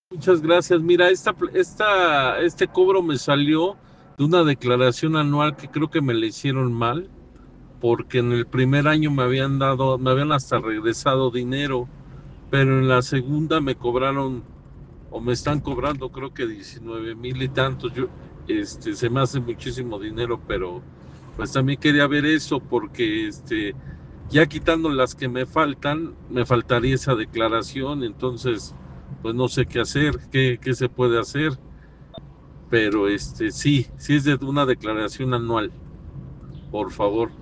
Muchas gracias. Mira, este cobro me salió de una declaración anual que creo que me la hicieron mal, porque en el primer año me habían hasta regresado dinero, pero en la segunda me cobraron, o me están cobrando, creo que 19,000 y tantos. Se me hace muchísimo dinero, pero pues también quería ver eso, porque ya quitando las que me faltan, me faltaría esa declaración. Entonces pues no sé qué hacer, qué se puede hacer, pero sí es de una declaración anual, por favor.